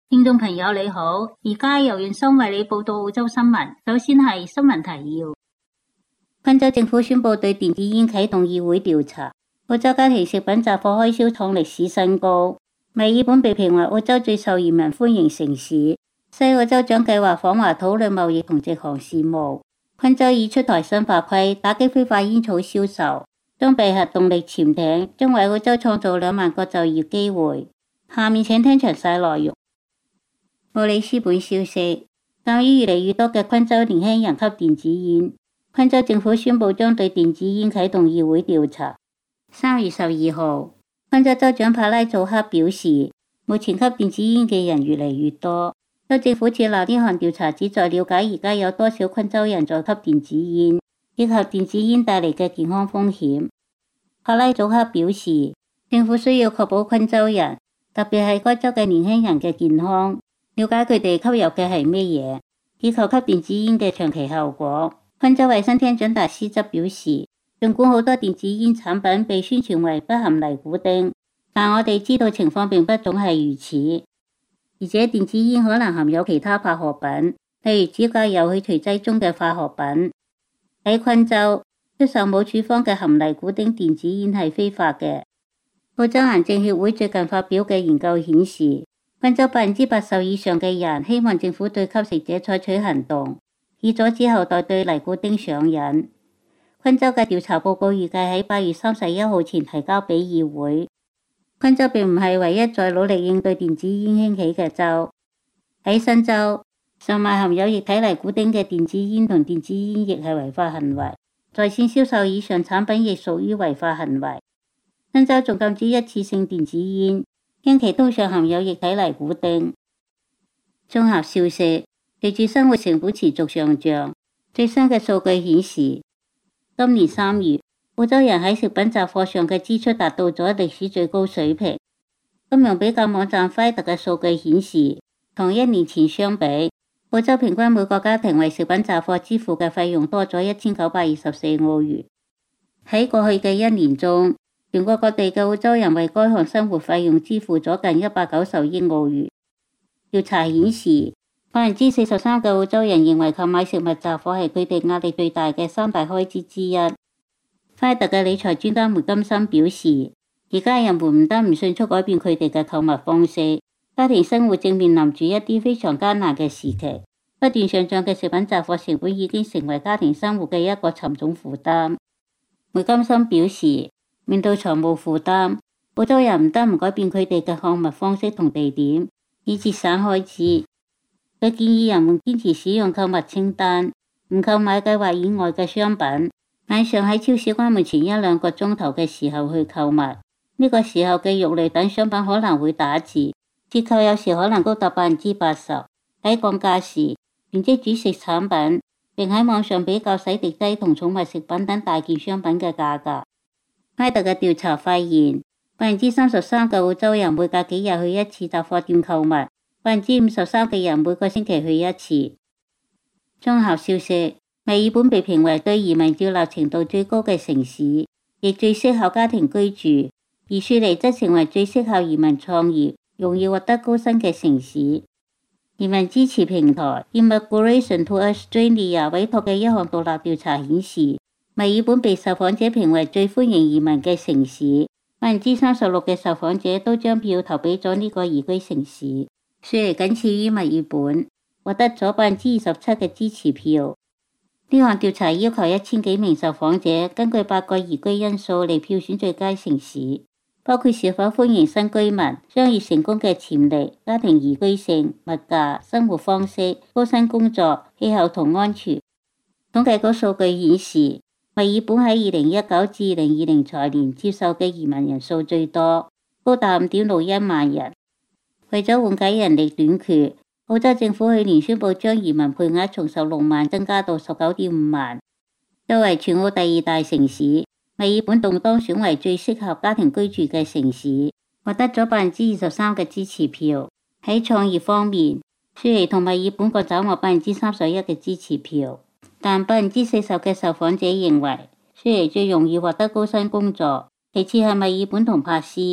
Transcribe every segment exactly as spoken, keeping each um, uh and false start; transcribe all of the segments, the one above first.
聽眾朋友你好，而家由袁生為你報道澳洲新聞。首先係新聞提要。昆州政府宣布對電子煙啟動議會調查。澳洲家庭食品雜貨開銷創歷史新高。墨爾本被評為澳洲最受移民歡迎城市。西澳州長計劃訪華討論貿易同直航事務。昆州已出台新法規打擊非法煙草銷售。裝備核動力潛艇將為澳洲創造兩萬個就業機會。下面請聽詳細內容。布里斯本消息，鑒於越嚟越多嘅昆州年輕人吸電子煙，昆州政府宣布將對電子煙啟動議會調查。三月十二號，昆州州長帕拉祖克表示，目前吸電子煙嘅人越嚟越多，州政府設立呢項調查旨在了解而家有多少昆州人在吸電子煙，以及電子煙帶嚟嘅健康風險。帕拉祖克表示，政府需要確保昆州人，特別係該州嘅年輕人嘅健康，了解佢哋吸入嘅係咩嘢，以及吸電子煙嘅長期後果。昆州衛生廳長達斯則表示，儘管好多電子煙產品被宣傳為不含尼古丁，但我哋知道情況並不總係如此，而且電子煙可能含有其他化學品，例如指甲油去除劑中嘅化學品。喺昆州，出售冇處方嘅含尼古丁電子煙係非法嘅。澳洲癌症協會最近發表嘅研究顯示，昆州百分之八十以上嘅人希望政府對吸食者採取行動，以阻止後代對尼古丁上癮。昆州嘅調查報告預計喺八月三十一號前提交俾議會。昆州並唔係唯一在努力應對電子煙興起嘅州。喺新州，售賣含有液體尼古丁嘅電子煙同電子煙液係違法行為，在線銷售以上產品亦屬於違法行為。新州仲禁止一次性電子煙，因其通常含有液體尼古丁。綜合消息，隨住生活成本持續上漲，最新嘅數據顯示，今年三月，澳洲人喺食品雜貨上嘅支出達到咗歷史最高水平。金融比較網站 Finder 嘅數據顯示，同一年前相比，澳洲平均每個家庭為食品雜貨支付嘅費用多咗一千九百二十四澳元。喺過去嘅一年中，全國各地嘅澳洲人為該項生活費用支付咗近一百九十億澳元。調查顯示，百分之四十三嘅澳洲人認為購買食物雜貨係佢哋壓力最大嘅三大開支之一。快特嘅理財專家梅金森表示，而家人們唔得唔迅速改變佢哋嘅購物方式，家庭生活正面臨住一啲非常艱難嘅時期。不斷上漲嘅食品雜貨成本已經成為家庭生活嘅一個沉重負擔。梅金森表示，面對財務負擔，澳洲人唔得唔改變佢哋嘅購物方式同地點，以節省開支。佢建議人們堅持使用購物清單，唔購買計劃以外嘅商品。晚上喺超市關門前一兩個鐘頭嘅時候去購物，呢、這個時候嘅肉類等商品可能會打折，折扣有時可能高達百分之八十。喺降價時，囤積主食產品，並喺網上比較洗滌劑同寵物食品等大件商品嘅價格。拉特嘅調查發現，百分之三十三嘅澳洲人每隔幾日去一次雜貨店購物，百分之五十三嘅人每個星期去一次。綜合消息，墨爾本被評為對移民接納程度最高嘅城市，亦最適合家庭居住，而雪梨則成為最適合移民創業、容易獲得高薪嘅城市。移民支持平台 Immigration to Australia 委託嘅一項獨立調查顯示，墨爾本被受訪者評為最歡迎移民嘅城市，百分之三十六嘅受訪者都將票投俾咗呢個宜居城市。雪梨僅次於墨爾本，獲得咗百分之二十七嘅支持票。呢項調查要求一千幾名受訪者根據八個宜居因素嚟票選最佳城市，包括是否歡迎新居民、商業成功嘅潛力、家庭宜居性、物價、生活方式、高薪工作、氣候同安全。統計局數據顯示，墨爾本喺二零一九至二零二零財年接受嘅移民人數最多，高達五點六一萬人。為咗緩解人力短缺，澳洲政府去年宣布將移民配額從十六萬增加到十九點五萬。作為全澳第二大城市，墨爾本動當選為最適合家庭居住嘅城市，獲得咗百分之二十三嘅支持票。喺創業方面，雪梨同墨爾本各掌握百分之三十一嘅支持票。但百分之四十嘅受訪者認為雪梨最容易獲得高薪工作，其次係墨爾本同珀斯。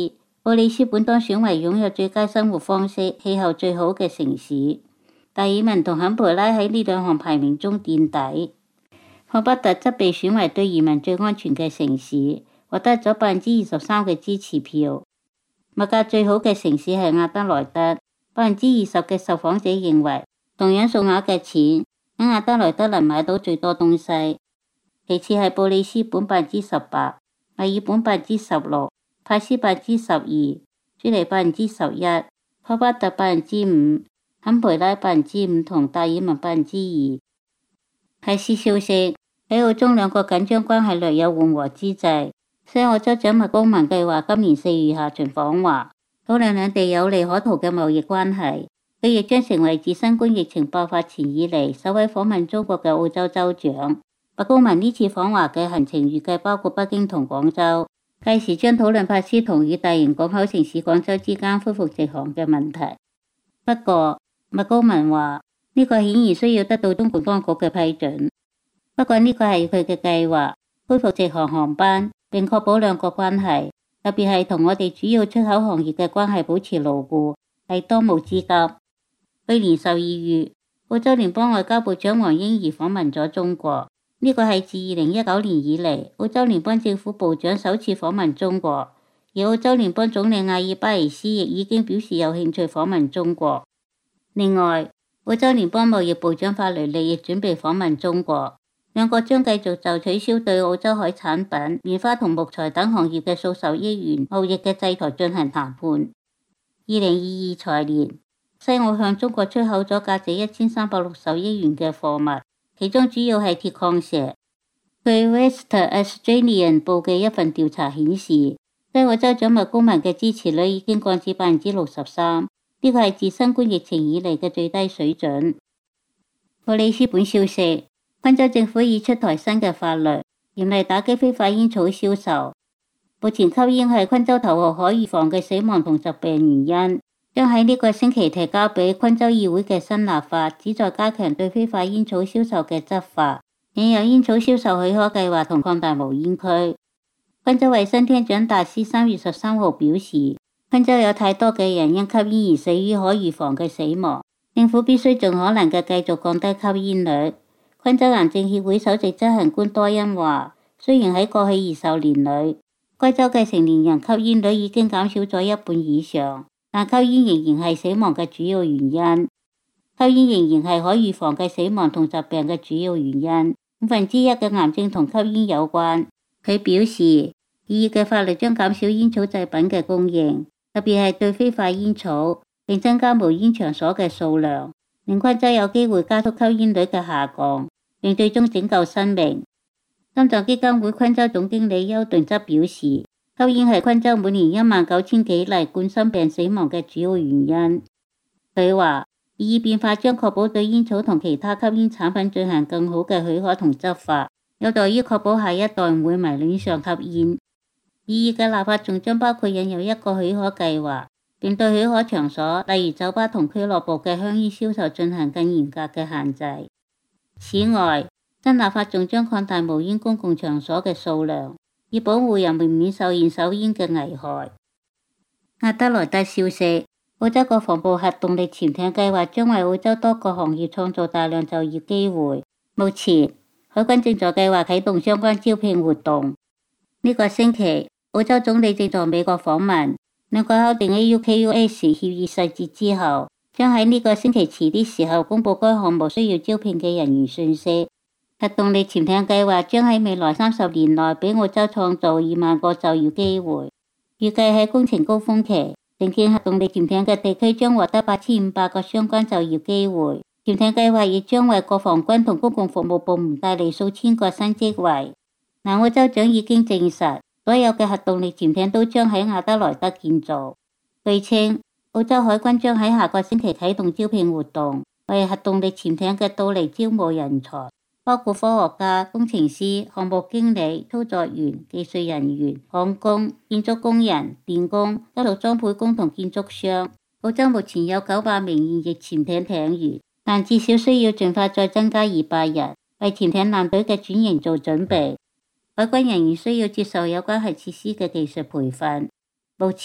布里斯本當選為擁有最佳生活方式、氣候最好嘅城市，達爾文同坎培拉喺呢兩項排名中墊底。霍巴特則被選為對移民最安全嘅城市，獲得咗百分之二十三嘅支持票。物價最好嘅城市係亞德萊德，百分之二十嘅受訪者認為同樣數額嘅錢喺亞德萊德能買到最多東西。其次係布里斯本百分之十八，墨爾本百分之十六，珀斯百分之十二，朱尼百分之十一，霍巴特百分之五，坎培拉百分之五同達爾文百分之二。喺私消息，喺澳中兩國緊張關係略有緩和之際，西澳州長麥高文計劃今年四月下旬訪華，討論兩地有利可圖嘅貿易關係。佢亦將成為自新冠疫情爆發前以嚟首位訪問中國嘅澳洲州長。麥高文呢次訪華嘅行程預計包括北京同廣州，屆時將討論珀斯同與大型港口城市廣州之間恢復直航嘅問題。不過，麥高文話呢個顯然需要得到中共當局嘅批准。不過呢個係佢嘅計劃，恢復直航航班並確保兩國關係，特別係同我哋主要出口行業嘅關係保持牢固，係當務之急。去年十二月，澳洲聯邦外交部長黃英怡訪問咗中國，呢個係自二零一九年以嚟澳洲聯邦政府部長首次訪問中國，而澳洲聯邦總理阿爾巴尼斯亦已經表示有興趣訪問中國。另外，澳洲聯邦貿易部長法雷利亦準備訪問中國。兩國將繼續就取消對澳洲海產品、棉花同木材等行業嘅數十億元貿易嘅制裁進行談判。二零二二財年，西澳向中國出口咗價值一千三百六十億元嘅貨物，其中主要係鐵礦石。據 West Australian 報嘅一份調查顯示，西澳州長麥高文嘅支持率已經降至百分之六十三，呢個係自新冠疫情以嚟嘅最低水準。布里斯本消息，昆州政府已出台新嘅法律，嚴厲打擊非法煙草銷售。目前吸煙係昆州頭號可預防嘅死亡同疾病原因，將喺呢個星期提交俾昆州議會嘅新立法，旨在加強對非法煙草銷售嘅執法，引入煙草銷售許可計劃同擴大無煙區。昆州衛生廳長達斯三月十三號表示，昆州有太多嘅人因吸煙而死於可預防嘅死亡，政府必須盡可能嘅繼續降低吸煙率。昆州癌症協會首席執行官多恩話，雖然喺過去二十年裏，該州嘅成年人吸煙率已經減少咗一半以上，但吸煙仍然係死亡嘅主要原因。吸煙仍然係可預防嘅死亡同疾病嘅主要原因，五分之一嘅癌症同吸煙有關。佢表示，擬議嘅法律將減少煙草製品嘅供應，特別係對非法煙草，並增加無煙場所嘅數量，令昆州有機會加速吸煙率嘅下降，並最終拯救生命。心臟基金會昆州總經理休頓則表示，吸煙係昆州每年一萬九千幾例冠心病死亡嘅主要原因。佢話，擬議變化將確保對煙草同其他吸煙產品進行更好嘅許可同執法，有助於確保下一代唔會迷戀上吸煙。擬議嘅立法仲將包括引入一個許可計劃，並對許可場所，例如酒吧同俱樂部嘅香煙銷售進行更嚴格嘅限制。此外，新立法仲將擴大無煙公共場所嘅數量，以保護人們免受二手煙嘅危害。亞德萊德消息，澳洲國防部核動力潛艇計劃將為澳洲多個行業創造大量就業機會。目前，海軍正在計劃啟動相關招聘活動。呢、這個星期，澳洲總理正在美國訪問，兩國敲定 A U K U S 協議細節之後，將喺呢個星期遲啲時候公布該項目需要招聘嘅人員信息。核動力潛艇計劃將喺未來三十年內俾澳洲創造二萬個就業機會。預計喺工程高峰期，承建核動力潛艇嘅地區將獲得八千五百個相關就業機會。潛艇計劃亦將為國防軍同公共服務部門帶嚟數千個新職位。南澳州長已經證實，所有嘅核動力潛艇都將喺亞德萊德建造。據稱，澳洲海軍將喺下個星期啟動招聘活動，為核動力潛艇嘅到嚟招募人才，包括科學家、工程師、項目經理、操作員、技術人員、焊工、建築工人、電工、一路裝配工同建築商。澳洲目前有九百名現役潛艇艇員，但至少需要盡快再增加二百人，為潛艇艦隊嘅轉型做準備。海軍人員需要接受有關核設施嘅技術培訓。目前，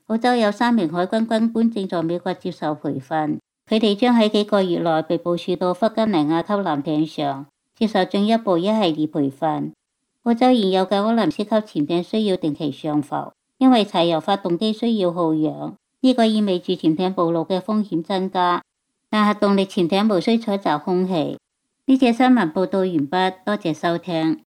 澳洲有三名海軍軍官正在美國接受培訓，佢哋將喺幾個月內被部署到弗吉尼亞級艦艇上，接受進一步一系列培訓。澳洲現有嘅柯林斯級潛艇需要定期上浮，因為柴油發動機需要耗氧，呢個意味住潛艇暴露嘅風險增加。但核動力潛艇無需採集空氣。呢節新聞報導完畢，多謝收聽。